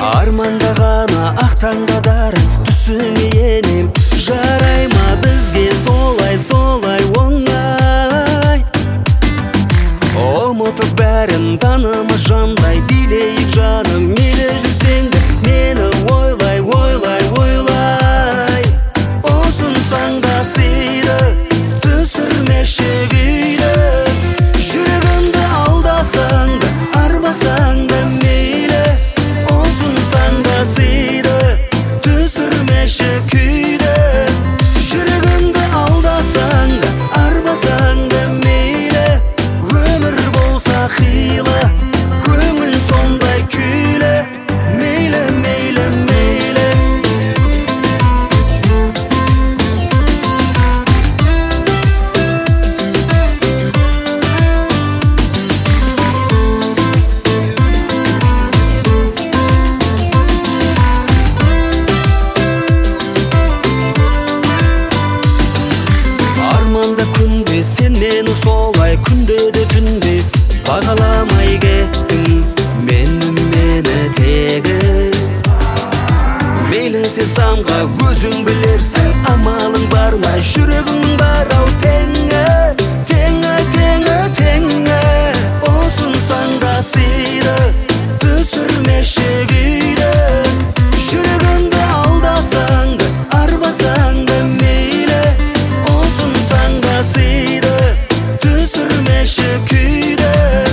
Арманда ғана ақтаңдадар түсіңе енем. Жарай ма бізге солай оңай? Ұмытып бәрін таныма жандай билейік жаным. Мейлі жүрсең де мені ойлай. Осынсаң да сыйды, түсірмеші күйді. Жүрегімді алдасаң да, арбасаң да мейлі. Осынсаң да сыйды, түсірмеші күйді. Жүрегімді алдасаң да, арбасаң да мейлі. Өмір болса қилы, көңіл сондай күйлі. Мейлі. Арманда күнде сен мені солай, күнде де түнде бағаламай кеттің. Мені тегі мейлі сен самға өзің білерсің. Амалың бар ма, жүрегің бар ау теңі. Осынсаң да сыйды, түсірмеші күйді. Жүрегіңді алдасаң да, арбасаң да мейлі. Осынсаң да сыйды, түсірмеші күйді.